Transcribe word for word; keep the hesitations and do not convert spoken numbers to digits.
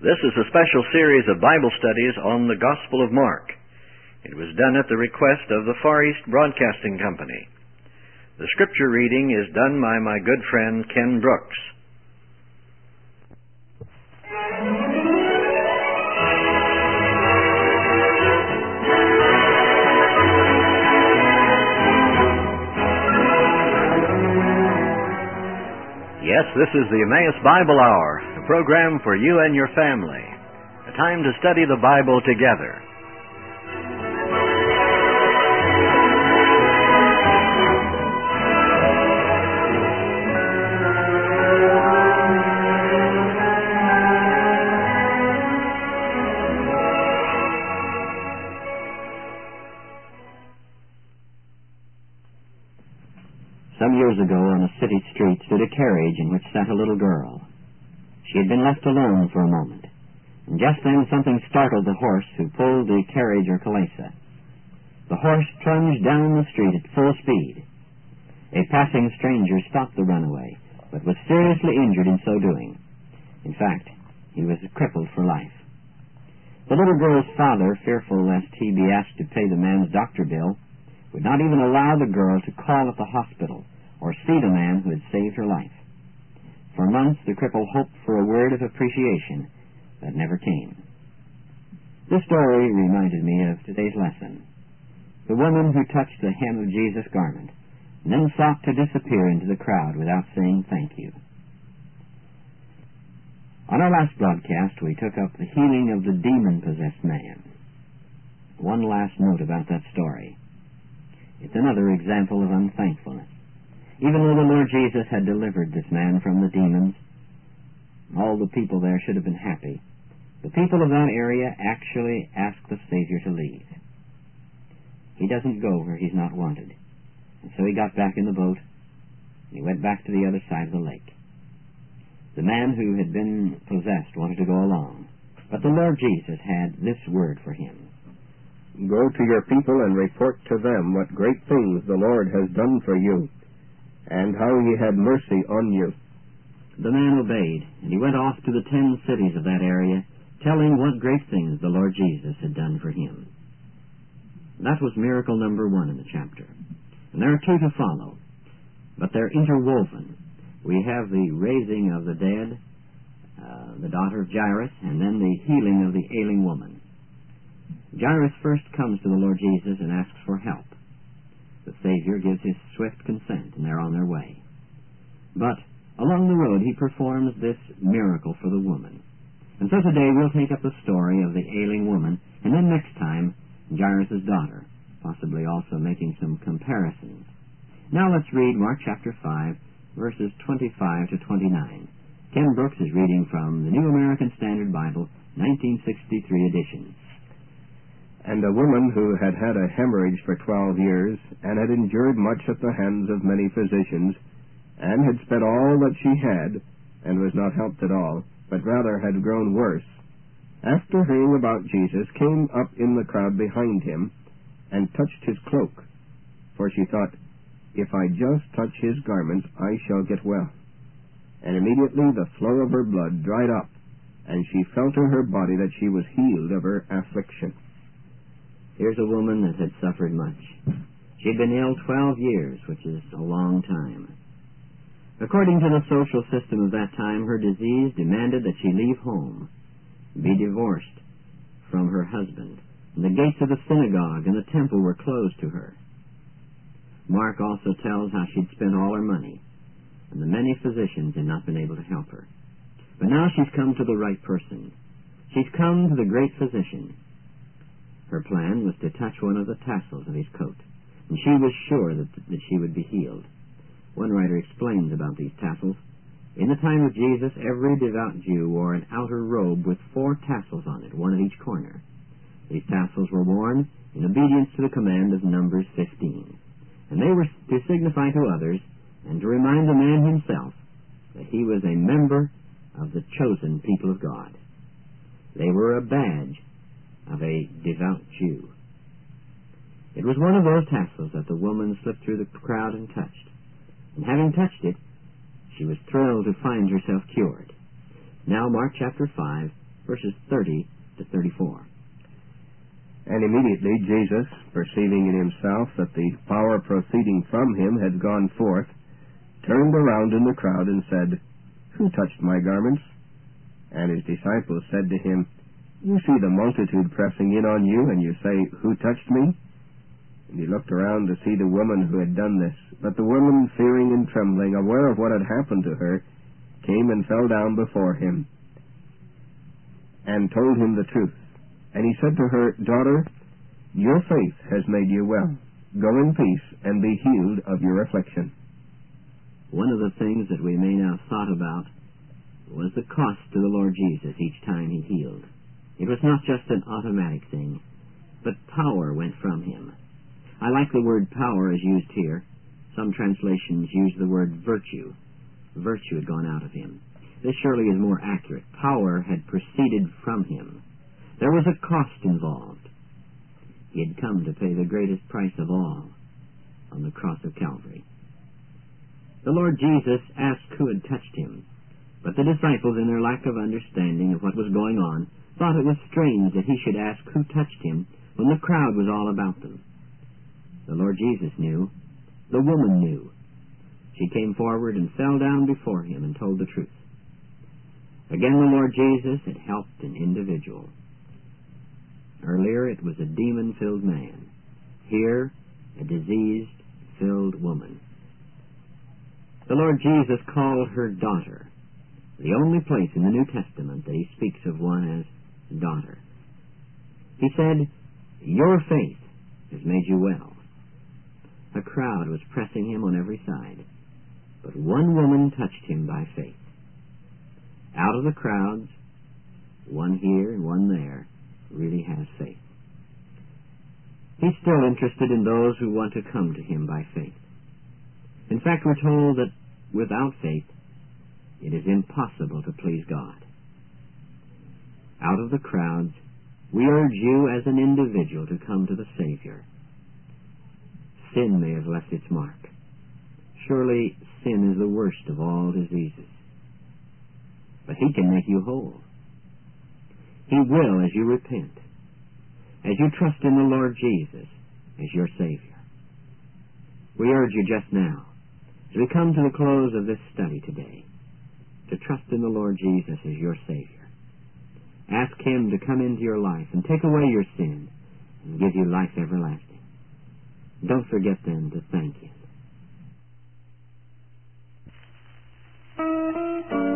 This is a special series of Bible studies on the Gospel of Mark. It was done at the request of the Far East Broadcasting Company. The scripture reading is done by my good friend Ken Brooks. Yes, this is the Emmaus Bible Hour, a program for you and your family, a time to study the Bible together. Some years ago on a city street stood a carriage in which sat a little girl. She had been left alone for a moment, and just then something startled the horse who pulled the carriage or calesa. The horse plunged down the street at full speed. A passing stranger stopped the runaway, but was seriously injured in so doing. In fact, he was crippled for life. The little girl's father, fearful lest he be asked to pay the man's doctor bill, would not even allow the girl to call at the hospital or see the man who had saved her life. For months the cripple hoped for a word of appreciation that never came. This story reminded me of today's lesson. The woman who touched the hem of Jesus' garment and then sought to disappear into the crowd without saying thank you. On our last broadcast we took up the healing of the demon-possessed man. One last note about that story. It's another example of unthankfulness. Even though the Lord Jesus had delivered this man from the demons, all the people there should have been happy. The people of that area actually asked the Savior to leave. He doesn't go where he's not wanted. And so he got back in the boat, and he went back to the other side of the lake. The man who had been possessed wanted to go along, but the Lord Jesus had this word for him. Go to your people and report to them what great things the Lord has done for you, and how he had mercy on you. The man obeyed, and he went off to the ten cities of that area, telling what great things the Lord Jesus had done for him. That was miracle number one in the chapter. And there are two to follow, but they're interwoven. We have the raising of the dead, uh, the daughter of Jairus, and then the healing of the ailing woman. Jairus first comes to the Lord Jesus and asks for help. The Savior gives his swift consent, and they're on their way. But along the road he performs this miracle for the woman. And so today we'll take up the story of the ailing woman, and then next time, Jairus' daughter, possibly also making some comparisons. Now let's read Mark chapter five, verses twenty-five to twenty-nine. Ken Brooks is reading from the New American Standard Bible, nineteen sixty-three edition. And a woman who had had a hemorrhage for twelve years, and had endured much at the hands of many physicians, and had spent all that she had, and was not helped at all, but rather had grown worse, after hearing about Jesus, came up in the crowd behind him, and touched his cloak. For she thought, if I just touch his garment, I shall get well. And immediately the flow of her blood dried up, and she felt in her body that she was healed of her affliction. Here's a woman that had suffered much. She had been ill twelve years, which is a long time. According to the social system of that time, her disease demanded that she leave home, be divorced from her husband, and the gates of the synagogue and the temple were closed to her. Mark also tells how she'd spent all her money, and the many physicians had not been able to help her. But now she's come to the right person. She's come to the great physician. Her plan was to touch one of the tassels of his coat, and she was sure that, that she would be healed. One writer explains about these tassels. In the time of Jesus, every devout Jew wore an outer robe with four tassels on it, one at each corner. These tassels were worn in obedience to the command of Numbers fifteen, and they were to signify to others and to remind the man himself that he was a member of the chosen people of God. They were a badge of a devout Jew. It was one of those tassels that the woman slipped through the crowd and touched. And having touched it, she was thrilled to find herself cured. Now Mark chapter five, verses thirty to thirty-four. And immediately Jesus, perceiving in himself that the power proceeding from him had gone forth, turned around in the crowd and said, Who touched my garments? And his disciples said to him, You see the multitude pressing in on you, and you say, Who touched me? And he looked around to see the woman who had done this. But the woman, fearing and trembling, aware of what had happened to her, came and fell down before him, and told him the truth. And he said to her, Daughter, your faith has made you well. Go in peace, and be healed of your affliction. One of the things that we may now thought about was the cost to the Lord Jesus each time he healed. It was not just an automatic thing, but power went from him. I like the word power as used here. Some translations use the word virtue. Virtue had gone out of him. This surely is more accurate. Power had proceeded from him. There was a cost involved. He had come to pay the greatest price of all on the cross of Calvary. The Lord Jesus asked who had touched him, but the disciples, in their lack of understanding of what was going on, thought it was strange that he should ask who touched him when the crowd was all about them. The Lord Jesus knew. The woman knew. She came forward and fell down before him and told the truth. Again, the Lord Jesus had helped an individual. Earlier, it was a demon-filled man. Here, a diseased-filled woman. The Lord Jesus called her daughter, the only place in the New Testament that he speaks of one as daughter. He said, Your faith has made you well. A crowd was pressing him on every side, but one woman touched him by faith. Out of the crowds, one here and one there really has faith. He's still interested in those who want to come to him by faith. In fact, we're told that without faith, it is impossible to please God. Out of the crowds, we urge you as an individual to come to the Savior. Sin may have left its mark. Surely sin is the worst of all diseases. But he can make you whole. He will as you repent, as you trust in the Lord Jesus as your Savior. We urge you just now, as we come to the close of this study today, to trust in the Lord Jesus as your Savior. Ask him to come into your life and take away your sin and give you life everlasting. Don't forget then to thank him.